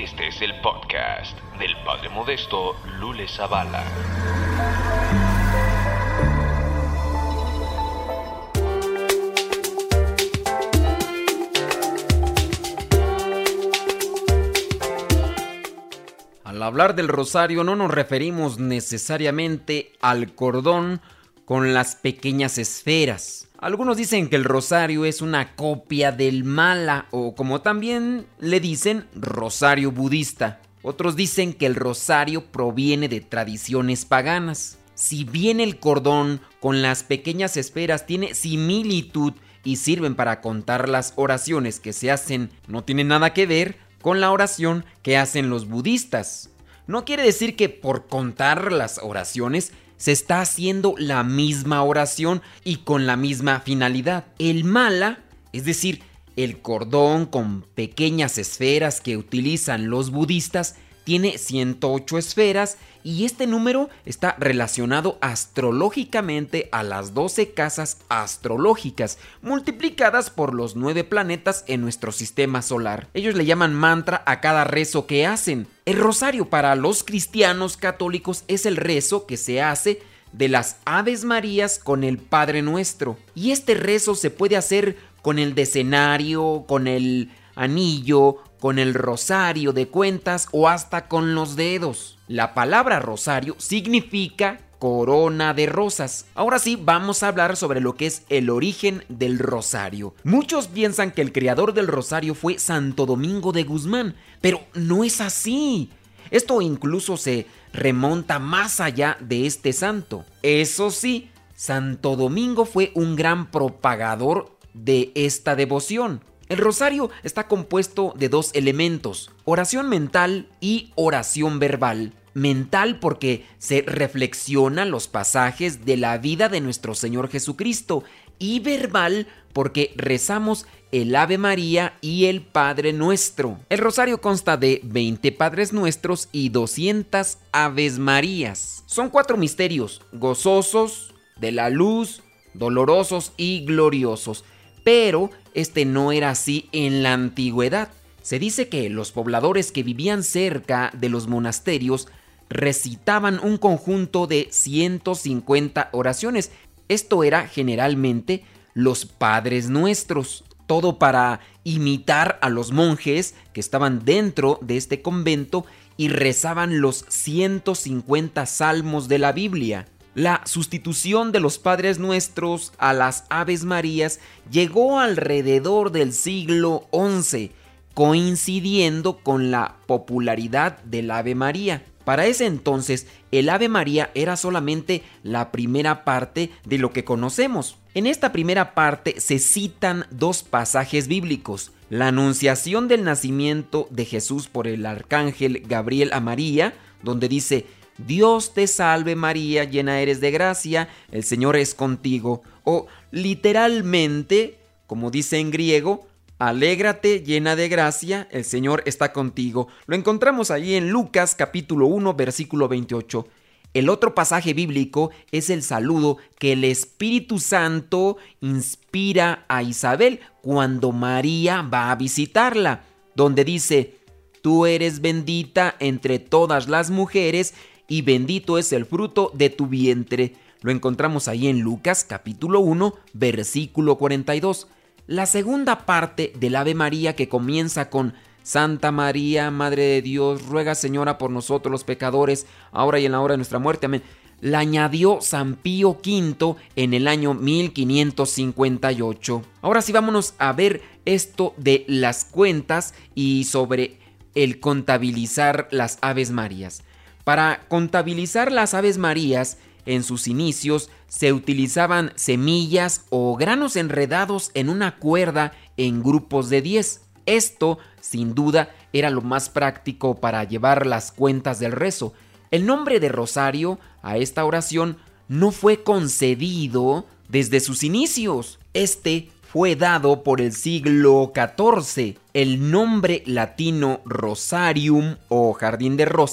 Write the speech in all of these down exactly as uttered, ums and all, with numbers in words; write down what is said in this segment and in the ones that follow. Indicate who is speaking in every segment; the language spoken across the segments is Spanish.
Speaker 1: Este es el podcast del Padre Modesto Lule Zavala.
Speaker 2: Al hablar del rosario no nos referimos necesariamente al cordón con las pequeñas esferas. Algunos dicen que el rosario es una copia del mala, o como también le dicen, rosario budista. Otros dicen que el rosario proviene de tradiciones paganas. Si bien el cordón con las pequeñas esferas tiene similitud y sirven para contar las oraciones que se hacen, no tiene nada que ver con la oración que hacen los budistas. No quiere decir que por contar las oraciones se está haciendo la misma oración y con la misma finalidad. El mala, es decir, el cordón con pequeñas esferas que utilizan los budistas, tiene ciento ocho esferas y este número está relacionado astrológicamente a las doce casas astrológicas multiplicadas por los nueve planetas en nuestro sistema solar. Ellos le llaman mantra a cada rezo que hacen. El rosario para los cristianos católicos es el rezo que se hace de las Aves Marías con el Padre Nuestro. Y este rezo se puede hacer con el decenario, con el anillo, con el rosario de cuentas o hasta con los dedos. La palabra rosario significa corona de rosas. Ahora sí, vamos a hablar sobre lo que es el origen del rosario. Muchos piensan que el creador del rosario fue Santo Domingo de Guzmán, pero no es así. Esto incluso se remonta más allá de este santo. Eso sí, Santo Domingo fue un gran propagador de esta devoción. El rosario está compuesto de dos elementos, oración mental y oración verbal. Mental porque se reflexiona los pasajes de la vida de nuestro Señor Jesucristo, y verbal porque rezamos el Ave María y el Padre Nuestro. El rosario consta de veinte Padres Nuestros y doscientas Aves Marías. Son cuatro misterios, gozosos, de la luz, dolorosos y gloriosos. Pero este no era así en la antigüedad. Se dice que los pobladores que vivían cerca de los monasterios recitaban un conjunto de ciento cincuenta oraciones. Esto era generalmente los Padres Nuestros, todo para imitar a los monjes que estaban dentro de este convento y rezaban los ciento cincuenta salmos de la Biblia. La sustitución de los Padres Nuestros a las Aves Marías llegó alrededor del siglo once, coincidiendo con la popularidad del Ave María. Para ese entonces, el Ave María era solamente la primera parte de lo que conocemos. En esta primera parte se citan dos pasajes bíblicos: la anunciación del nacimiento de Jesús por el arcángel Gabriel a María, donde dice: Dios te salve María, llena eres de gracia, el Señor es contigo. O literalmente, como dice en griego, alégrate llena de gracia, el Señor está contigo. Lo encontramos ahí en Lucas capítulo uno, versículo veintiocho. El otro pasaje bíblico es el saludo que el Espíritu Santo inspira a Isabel cuando María va a visitarla, donde dice: tú eres bendita entre todas las mujeres y bendito es el fruto de tu vientre. Lo encontramos ahí en Lucas capítulo uno, versículo cuarenta y dos. La segunda parte del Ave María, que comienza con Santa María, Madre de Dios, ruega Señora por nosotros los pecadores, ahora y en la hora de nuestra muerte, amén, la añadió San Pío quinto en el año mil quinientos cincuenta y ocho. Ahora sí, vámonos a ver esto de las cuentas y sobre el contabilizar las Aves Marías. Para contabilizar las Aves Marías, en sus inicios se utilizaban semillas o granos enredados en una cuerda en grupos de diez. Esto, sin duda, era lo más práctico para llevar las cuentas del rezo. El nombre de rosario a esta oración no fue concedido desde sus inicios. Este fue dado por el siglo catorce. El nombre latino rosarium o jardín de rosas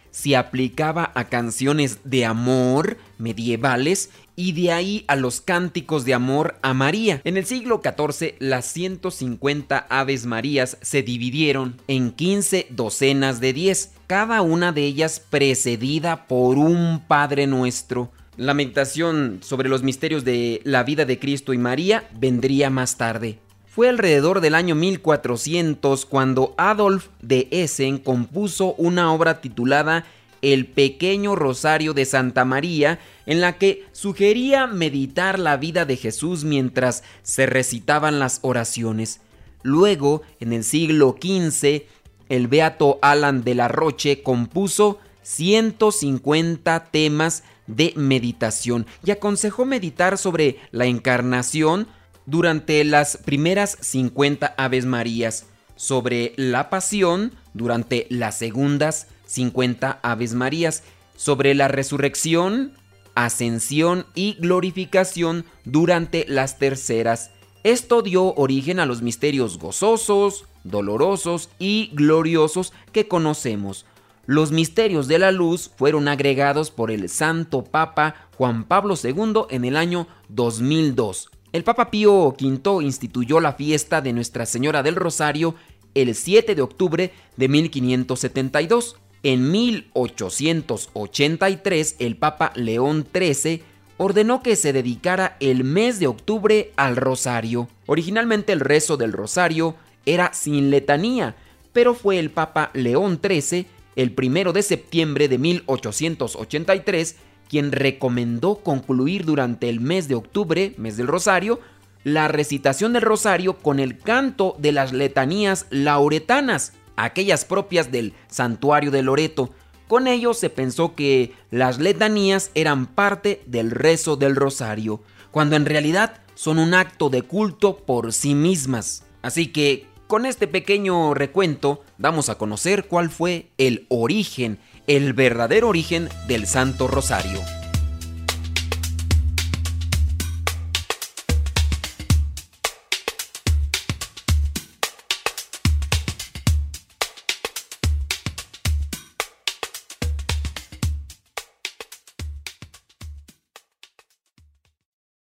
Speaker 2: se aplicaba a canciones de amor medievales y de ahí a los cánticos de amor a María. En el siglo catorce, las ciento cincuenta Aves Marías se dividieron en quince docenas de diez, cada una de ellas precedida por un Padre Nuestro. La meditación sobre los misterios de la vida de Cristo y María vendría más tarde. Fue alrededor del año mil cuatrocientos cuando Adolf de Essen compuso una obra titulada El Pequeño Rosario de Santa María, en la que sugería meditar la vida de Jesús mientras se recitaban las oraciones. Luego, en el siglo quince, el beato Alan de la Roche compuso ciento cincuenta temas de meditación y aconsejó meditar sobre la encarnación durante las primeras cincuenta Aves Marías, sobre la pasión durante las segundas cincuenta Aves Marías, sobre la resurrección, ascensión y glorificación durante las terceras. Esto dio origen a los misterios gozosos, dolorosos y gloriosos que conocemos. Los misterios de la luz fueron agregados por el Santo Papa Juan Pablo segundo en el año dos mil dos. El Papa Pío quinto instituyó la fiesta de Nuestra Señora del Rosario el siete de octubre de mil quinientos setenta y dos. En mil ochocientos ochenta y tres, el Papa León trece ordenó que se dedicara el mes de octubre al rosario. Originalmente el rezo del rosario era sin letanía, pero fue el Papa León trece, el primero de septiembre de mil ochocientos ochenta y tres, quien recomendó concluir durante el mes de octubre, mes del rosario, la recitación del rosario con el canto de las letanías lauretanas, aquellas propias del santuario de Loreto. Con ello se pensó que las letanías eran parte del rezo del rosario, cuando en realidad son un acto de culto por sí mismas. Así que, con este pequeño recuento, damos a conocer cuál fue el origen, el verdadero origen del Santo Rosario.